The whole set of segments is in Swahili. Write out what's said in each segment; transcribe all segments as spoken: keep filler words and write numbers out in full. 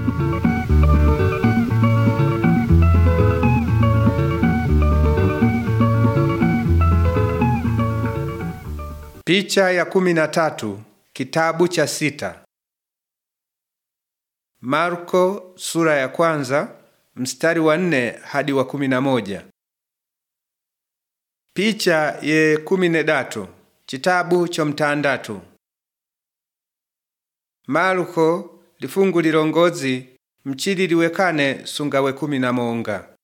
Picha ya kumi na tatu, kitabu cha sita. Marko sura ya kwanza, mstari wa nne hadi wa kumi na moja. Picha ye kumi na datu, kitabu cha mtandatu. Marko lifungu lilongozi, mchili liwekane sungawe kumi na monga.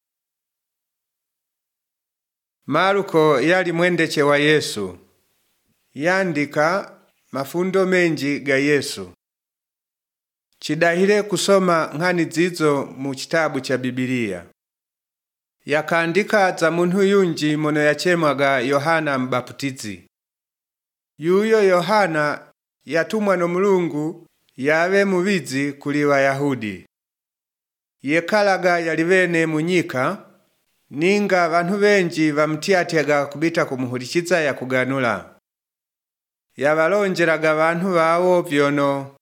Marko yali mwendeche wa Yesu. Yandika mafundo menji ga Yesu. Chidahile kusoma nghani zizo mu kitabu cha Biblia. Yakandika za muntu yunji mono yachemwaga Yohana Mbaputizi. Yuyo Yohana yatumwa no Mulungu yawe mubizi kuli Wayahudi. Yekalaga yalivene munyika, ninga bantu benji bamutiatyaga kubita kumuhulikiza ya kuganula. Yabalonjeraga bantu bawo vyono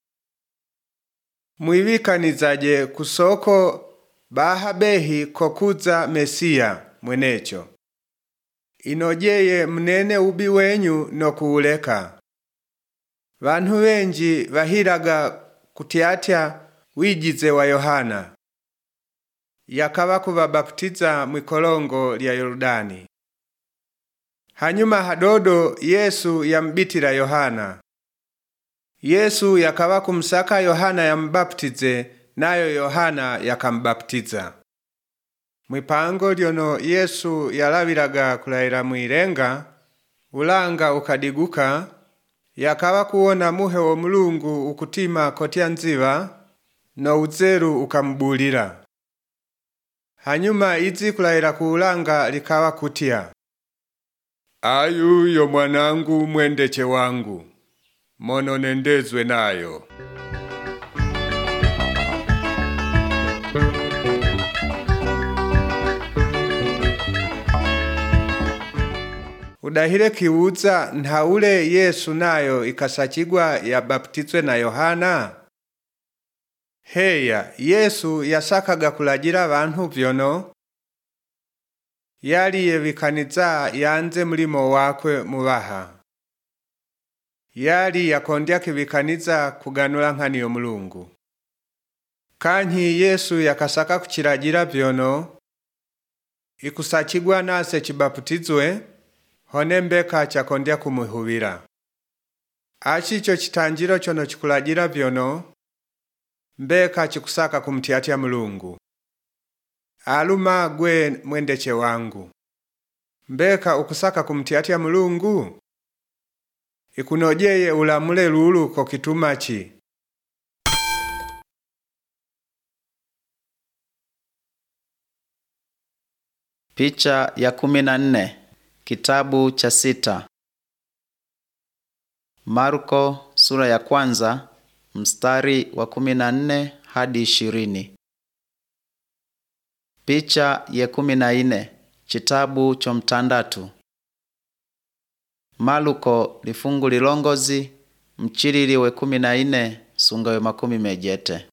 muibikanizaje kusoko bahabehi kokuza Mesia mwenecho. Inojeye mnene ubi wenyu no kuuleka. Bantu benji bahiraga kutiatya wijize wa Yohana. Yakaba kubabaptiza mwikolongo lya Yordani. Hanyuma hadodo Yesu yambitira Yohana. Yesu yakaba kumsaka Yohana yambaptize, nayo Yohana yakambaptiza. Mwipango lyono Yesu yalabiraga kulaira mwirenga, ulanga ukadiguka, yakaba kuona muhe wo Mulungu ukutima kotya nziba, no uzeru ukambulira. Hanyuma izi kulaira kuulanga likawa kutia. Ayu yo mwanangu mwendeche wangu, mono nendezwe nayo. Udahile kiwuza nhaule Yesu nayo ikasachigwa yabaptizwe na Yohana? Heya, Yesu yasakaga kulajira bantu vyono yali yebikaniza yanze mulimo wakwe mubaha. Yali yakondya kibikaniza kuganula nghani yo Mulungu. Kanyi Yesu yakasaka kuchirajira vyono ikusachigwa nase chibaptizwe, hone mbeka chakondya kumuhubira. Achicho chitanjiro chono chikulajira vyono mbeka chikusaka kumtiatia Mulungu. Aluma gwe mwendeche wangu, mbeka ukusaka kumtiatia Mulungu? Ikunojeye ulamule lulu ko kitumachi. Picha ya kumi na nne, kitabu cha sita. Marko sura ya kwanza, mstari wa kumi na nne hadi ishirini. Picha ya kumi na nne, kitabu cha mtandatu. Maluko lifungu lilongozi, mchilili we kumi na nne sungawe makumi mejete.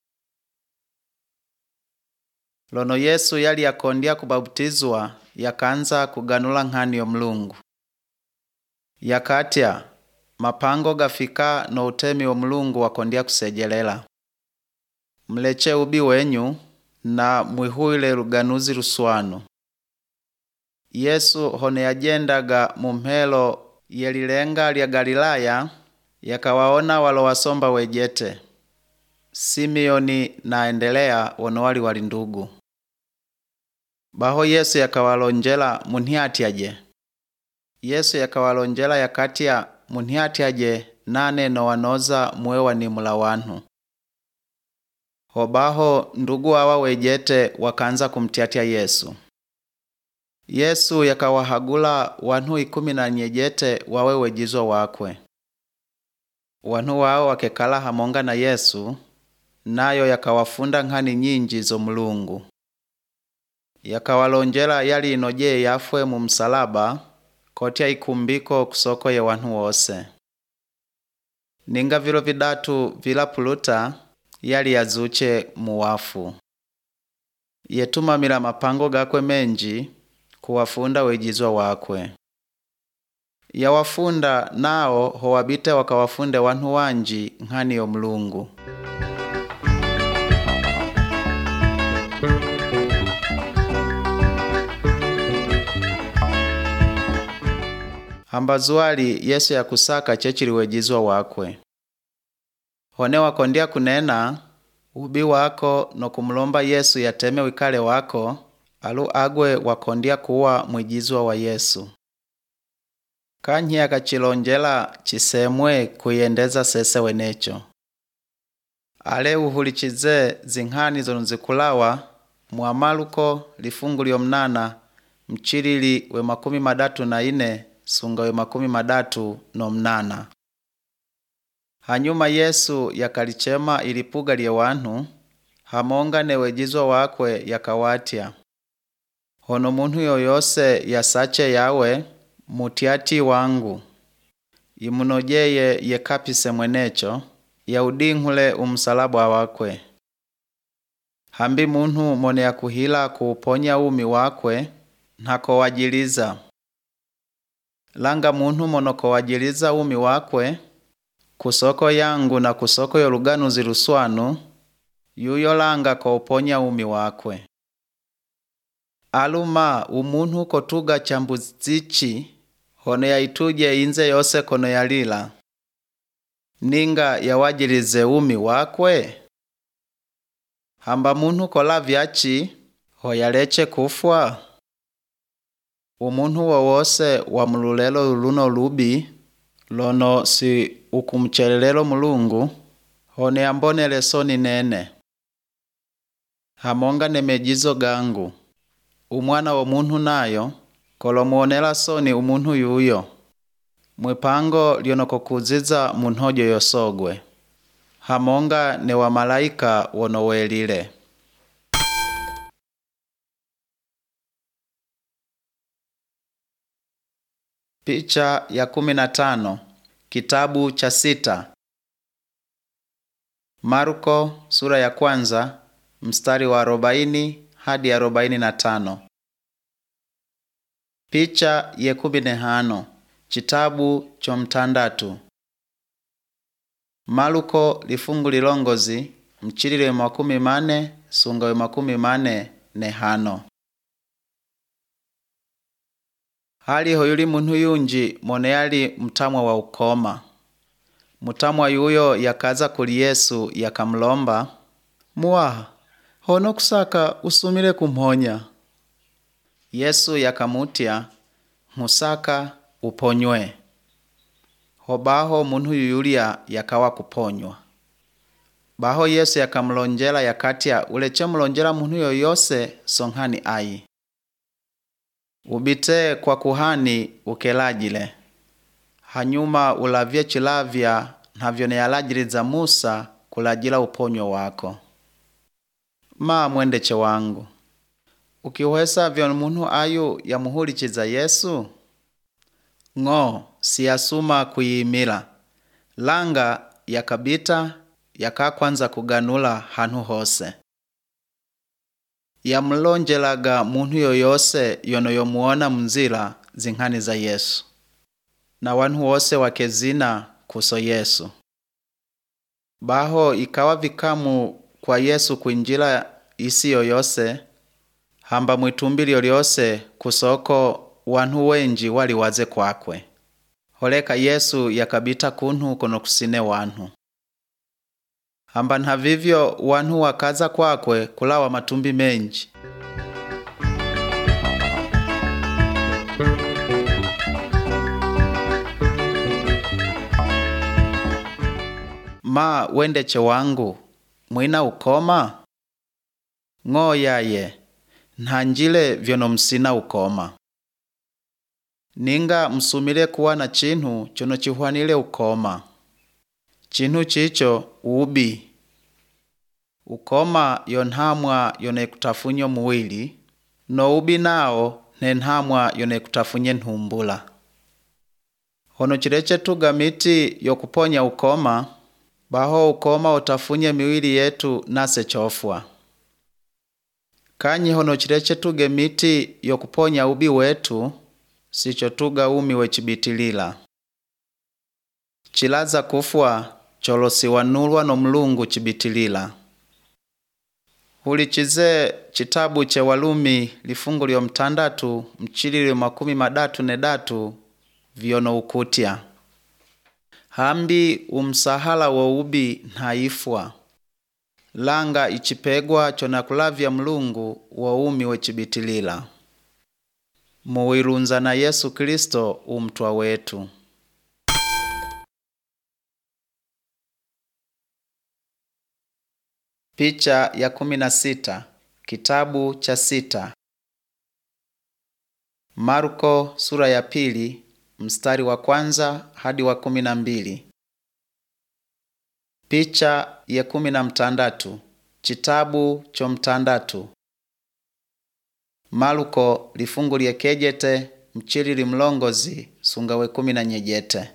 Lono Yesu yali yakondya kubaptizwa, yakanza kuganula nghani yo Mulungu. Yakatya, mapango gafika no utemi wa Mulungu wakondya kusejelela. Mleche ubi wenyu na mwihuile luganuzi luswanu. Yesu hone yajendaga mumhelo yelilenga lya Galilaya, yakawaona walo wasomba wejete. Simeoni na endelea wonowali wali ndugu. Baho Yesu yakawalonjela munhiatyaje. Yesu yakawalonjela yakatya munhiatyaje nane no wanoza mwewa ni mula wantu. Hobaho ndugu awa wejete wakanza kumtiatia Yesu. Yesu yakawahagula wantu ikumi na nyejete wawe wejizo wakwe. Wantu wao wakekala hamonga na Yesu, nayo yakawafunda nghani nyinji zo Mulungu. Yakawalonjela yali inojeye yafwe mu msalaba, kotya ikumbiko kusoko ye wantu wose. Ninga vilo vidatu vila puluta, yali yazuche muwafu. Yetumamila mapango gakwe menji kuwafunda wejizwa wakwe. Yawafunda nao howabite wakawafunde wanhu wanji nghani yo Mulungu. Hambazuali Yesu ya kusaka chechili wejizwa wakwe. Hone wakondia kunena ubi wako no kumulomba Yesu yateme wikale wako, alu agwe wakondia kuwa mwijizwa wa Yesu. Kanyi akachilonjela chisemwe kuyendeza sese wenecho. Ale uhulichize zinghani zonuzikulawa muamaluko lifungu lyo mnana mchilili we makumi madatu na ine sunga we makumi madatu no mnana. Hanyuma Yesu yakalichema ilipuga lye wanhu, hamonga ne wejizwa wakwe yakawatya. Hono muntu yoyose yasache yawe mutiati wangu. Imunojeye yekapise mwenecho, yaudinghule umsalabwa wakwe. Hambi muntu mone ya kuhila kuuponya umi wakwe, nako wajiliza. Langa muntu monoko wajiliza umi wakwe, kusoko yangu na kusoko yoluganu ziruswanu, yuyo langa kuuponya umi wakwe. Aluma umuntu kotuga chambuzichi, hono ya ituje inze yose kono yalila. Ninga yawajilize umi wakwe? Hamba muntu kola vyachi, hoyaleche kufwa? Umuntu wawose wa mululelo luno lubi, lono si ukumchelelelo Mulungu, hone ambonele soni nene. Hamonga nemejizo gangu. Umwana wa muntu nayo, kolomuonela soni umuntu yuyo. Mwipango lionoko kuziza munhojo yosogwe. Hamonga ne wa malaika wonowelile. Picha ya kumi na tano. Kitabu cha sita. Marko sura ya kwanza mstari wa arobaini hadi arobaini na tano. Picha ye kumi na hano. Chitabu cho mtandatu. Maluko lifungu lilongozi mchilile makumi mane sunga makumi mane ne hano. Hali hoyuli muntu yunji mone yali mtamwa wa ukoma. Mutamwa yuyo yakaza kuli Yesu yakamlomba, Muwaha, hono kusaka usumile kumhonya. Yesu yakamutya, musaka uponywe. Hobaho muntu yuyulia yakawa kuponywa. Baho Yesu yakamlonjela yakatya uleche mulonjela muntu yoyose songhani ai. Ubite kwa kuhani ukelajile. Hanyuma ulavye chilavya nhavyo ne yalajiliza Musa kulajila uponyo wako. Ma mwendeche wangu. Ukiwesa vyo muntu ayu ya muhulichiza Yesu? Ngo siyasuma kuyimila. Langa yakabita yakakwanza kuganula hanhu hose. Yamulonjelaga muntu yoyose yono yomuona mzila zinghani za Yesu. Na wanhu wose wakezina kuso Yesu. Baho ikawa vikamu kwa Yesu kuinjila isi yoyose, hamba mwitumbili yoyose kusoko wanhu wenji wali waze kwakwe. Holeka Yesu yakabita kunhu kono kusine wanhu. Hamba nhavivyo wanhu wakaza kwakwe kulawa matumbi menji. Ma wendeche wangu, mwina ukoma? Ngo yaye, nhanjile vyono msina ukoma. Ninga msumile kuwa na chinhu chono chihuanile ukoma. Chinhu chicho ubi. Ukoma yonhamwa yone kutafunyo muwili, no ubi nao nenhamwa yone kutafunye nhumbula. Hono chileche tuga miti yokuponya ukoma, baho ukoma utafunye miwili yetu nase chofwa. Kanyi hono chileche tuge miti yokuponya ubi wetu, sicho tuga umi wechibitilila. Chilaza kufwa, cholosiwanulwa no Mulungu chibitilila. Hulichize chitabu che Walumi lifungu lyo mtandatu mchilili makumi madatu nedatu vyono ukutya. Hambi umsahala wa ubi naifwa. Langa ichipegwa chona kulavya Mulungu wa umi wechibitilila. Muwirunza na Yesu Kristo umtwa wetu. Picha ya kumi na sita. Kitabu cha sita. Marko sura ya pili mstari wa kwanza hadi wa kumi na mbili. Picha ya kumi na mtandatu. Chitabu cho mtandatu. Marko lifungu lyekejete mchilili mlongozi sungawe kumi na nyejete.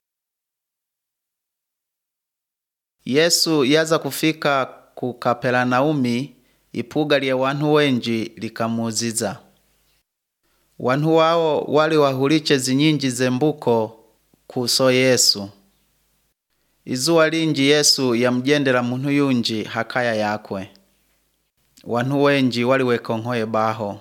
Yesu yaza kufika ku Kapelanaumi, ipuga lye wanhu wenji likamuziza. Wanhu wao wali wahuliche zinyinji zembuko kuso Yesu. Izuwa linji Yesu yamjendela munhu yunji hakaya yakwe. Wanhu wenji wali wekonhoye baho.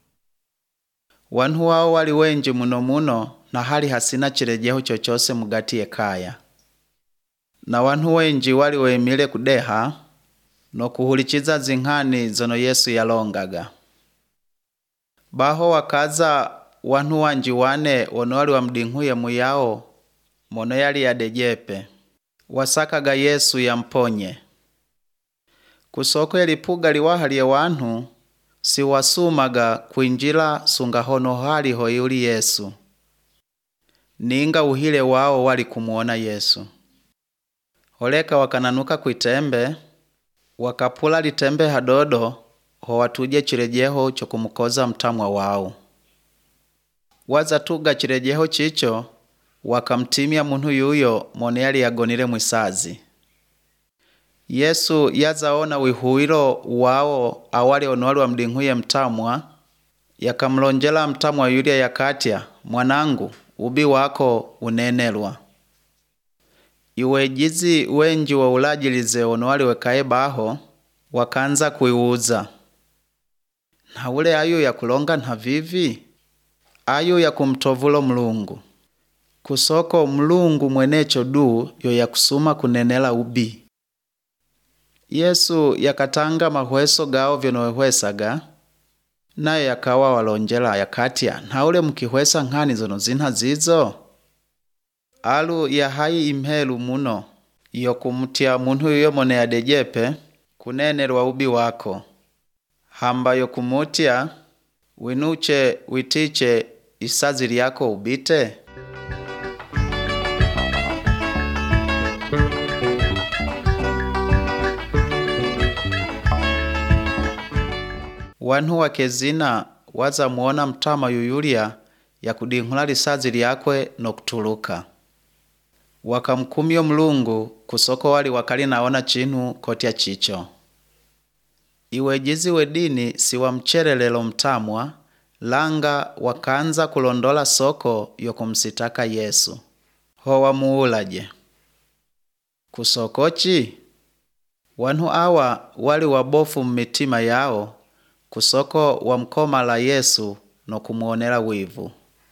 Wanhu wao wali wenji muno muno na hali hasina chilejeho chochose mugati ekaya. Na wanhu wenji wali wemile kudeha no kuhulichiza zinghani zono Yesu yalongaga. Baho wakaza wanhu wanji wane wono wali wamdinghuye muyao mono yali yadejepe. Wasakaga Yesu yamponye. Kusoko yalipuga liwaha lye wanhu si wasumaga kuinjila sungahono hali hoyuli Yesu. Ninga uhile wao wali kumuona Yesu. Holeka wakananuka kuitembe, wakapula litembe hadodo ho watuje chilejeho cho kumukoza mtamwa wao. Waza tuga chilejeho chicho, wakamtimia munhu yuyo mone yali yagonile mwisazi. Yesu yazaona wihuilo wao awali onwali wa mdinghuye mtamwa, yakamlonjela mtamwa yulia yakatya, mwanangu, ubi wako unenelwa. Iwejizi wenji wa ulajilize onwali wekae baho, wakanza kuiuza. Na ule ayo ya kulonga na vivi? Ayo ya kumtovulo Mulungu. Kusoko Mulungu mwenecho du yo ya kusuma kunenela ubi. Yesu yakatanga mahweso gao vyonohwesaga, nayo yakawa walonjela yakatya, na ule mkihwesa nghani zono zinha zizo? Alu ya hai imhelu muno, iyo kumutya munhu yuyo mone yadejepe, kunenelwa ubi wako. Hamba yo kumutya, winuche witiche isazi liyako ubite? Wanhu wakezina waza muona mtama yuyulia ya kudinghula lisazi liyakwe no kutuluka. Wakamkumyo Mulungu kusoko wali wakali naona chinu kotya chicho. Iwejizi wedini siwa mcherelelo mtamwa, langa wakanza kulondola soko yokumsitaka Yesu. Hoa muulaje. Kusokochi? Wanhu awa wali wabofu mmitima yao, kusoko wa mkoma la Yesu no kumuonela wivu.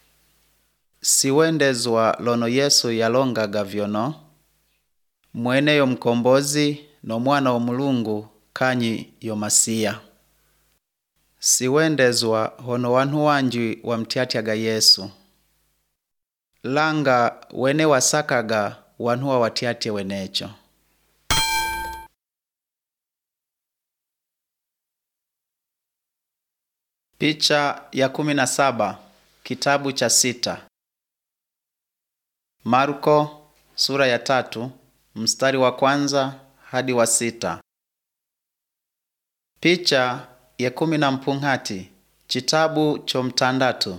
Siwendezwa lono Yesu yalongaga vyono, mwene yo mkombozi no mwana wa Mulungu kanyi yo Masiya. Siwendezwa hono wanhu wanji wamtyatyaga Yesu. Langa wene wasakaga wanhu wa watyatye wenecho. Picha ya kumi na saba. Kitabu cha sita. Marko sura ya tatu mstari wa kwanza hadi wa sita. Picha ya kumi na mpunghati. Chitabu cho mtandatu.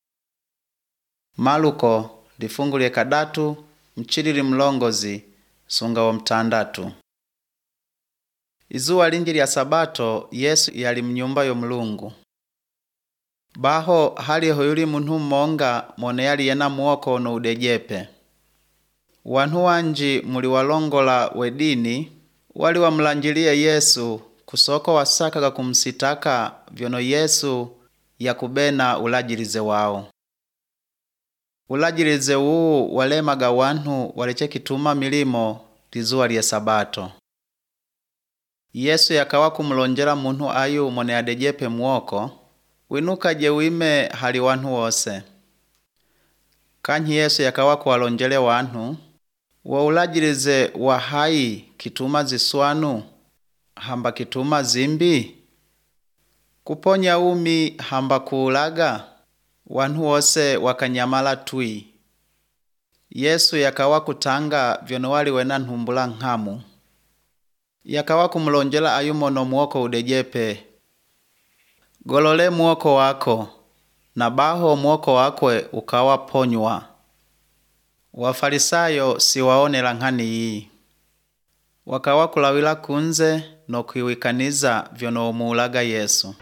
Marko lifungu lye kadatu mchilili mlongozi sunga wa mtandatu. Izuwa lingi lya sabato Yesu yali mnyumba yo Mulungu. Baho haliho yuli muntu mmonga mone yali yena muoko no udejepe. Wantu wanji muli walongola wedini wali wamulanjilie Yesu kusoko wasakaga kumsitaka vyono Yesu yakubena ulajilize wao. Ulajilize uu walemaga wantu waleche kituma milimo lizuwa lya sabato. Yesu yakawa kumulonjela muntu ayu mone adejepe muoko, winuka je wime hali wantu wose. Kanyi Yesu yakawa kuwalonjele wantu, wa ulajilize wa hai kituma ziswanu, hamba kituma zimbi, kuponya umi hamba kuulaga, wantu wose wakanyamala tui. Yesu yakawa kutanga vyono wali wena nhumbula nhamu. Yakawa kumulonjela ayumono muoko udejepe, golole muoko wako, na baho muoko wakwe ukawa ponywa. Wafarisayo siwaonela nkhani hii. Wakawa kulawila kunze no kwiwikaniza vyono umuulaga Yesu.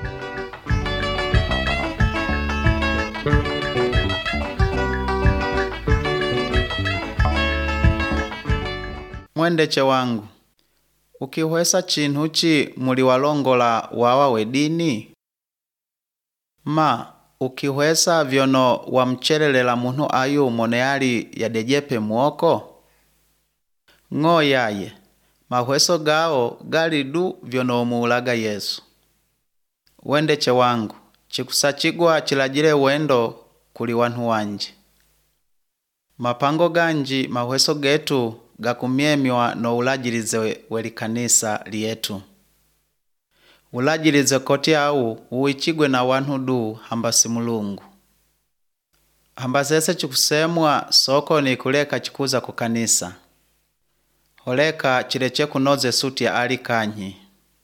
Mwendeche wangu, ukihwesa chinhuchi muli walongola wawa wedini? Ma, ukihwesa vyono wamchelelela muntu ayu mone yali yadejepe muoko? Ng'o yaye, mahweso gao gali du vyono umuulaga Yesu. Wendeche wangu, chikusachigwa chilajile wendo kuli wantu wanji. Mapango ganji mahweso getu gakumyemywa no ulajilize weli kanisa lietu. Ulajilize koti au uichigwe na wantu du hamba si Mulungu. Hamba sese chikusemwa soko ni kuleka chikuza ku kanisa. Holeka chileche kunoze suti ya ali kanyi.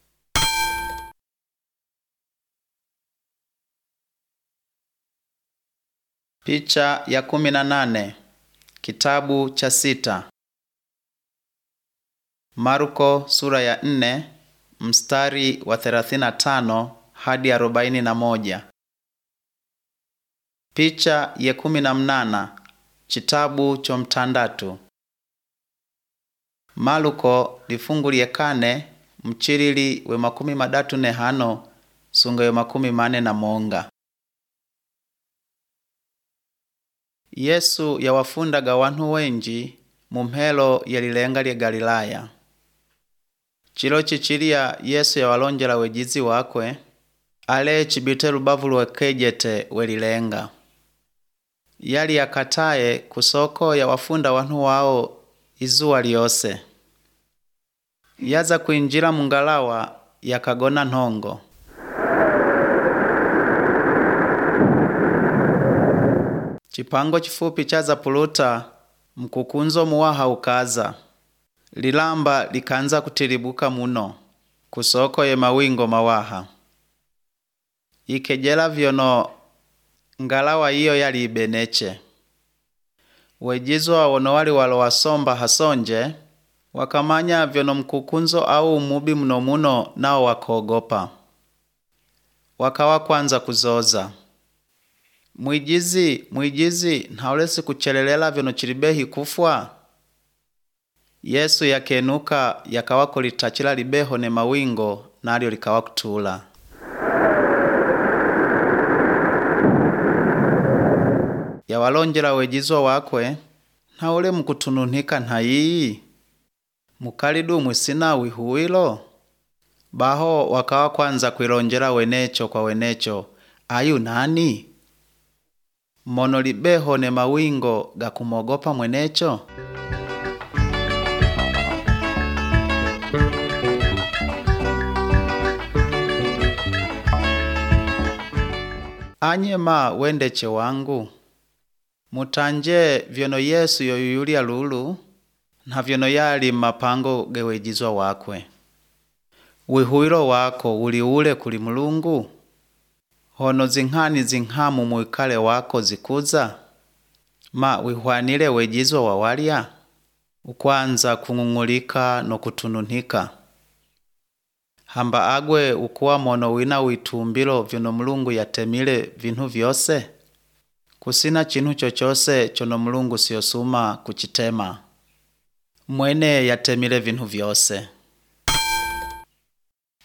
Picha ya kumi na nane. Kitabu cha sita. Marko sura ya nne, mstari wa thelathini na tano hadi arobaini na moja. Picha ya kumi na mnana. Chitabu cho mtandatu. Maluko lifungu lye kane, mchilili we makumi madatu ne hano, sunga we makumi mane na monga. Yesu yawafundaga wantu wenji mumhelo yalilenga lye Galilaya. Chilo chichilia Yesu yawalonjela wejizi wakwe, ale chibite lubavu lwekejete welilenga. Yali yakataye kusoko yawafunda wantu wao izuwa lyose. Yaza kuinjila mungalawa yakagona nthongo. Chipango chifupi chaza puluta, mkukunzo muwaha ukaza. Lilamba likanza kutilibuka muno, kusoko ye mawingo mawaha. Ikejela vyono ngalawa iyo yali ibeneche. Wejizwa wono wali walo wasomba hasonje, wakamanya vyono mkukunzo au umubi muno muno nao wakogopa. Wakawa kwanza kuzoza. Mwijizi, mwijizi, nhaulesi kuchelelela vyono chilibehi kufwa? Yesu yakenuka yakawa kulitachila libeho ne mawingo nalyo likawa kutula. Yawalonjela wejizwa wakwe, nhaule mkutununika nhayi? Mukalidu mwisina wihuwilo? Baho wakawa kwanza kuilonjela wenecho kwa wenecho, ayu nani? Mono libeho ne mawingo gakumogopa mwenecho? Anyema wendeche wangu, mutanje vyono Yesu yoyulia lulu, na vyono yali mapango gewejizwa wakwe. Wihuilo wako uli ule kuli Mulungu? Hono zinghani zinghamu muikale wako zikuza? Ma wihwanile wejizwa wawalya? ukwanza kung'ung'ulika no kutununhika. Hamba agwe ukuwa mono wina witumbilo vyono Mulungu yatemile vinhu vyose? Kusina chinhu chochose chono Mulungu siyosuma kuchitema. Mwene yatemile vinhu vyose.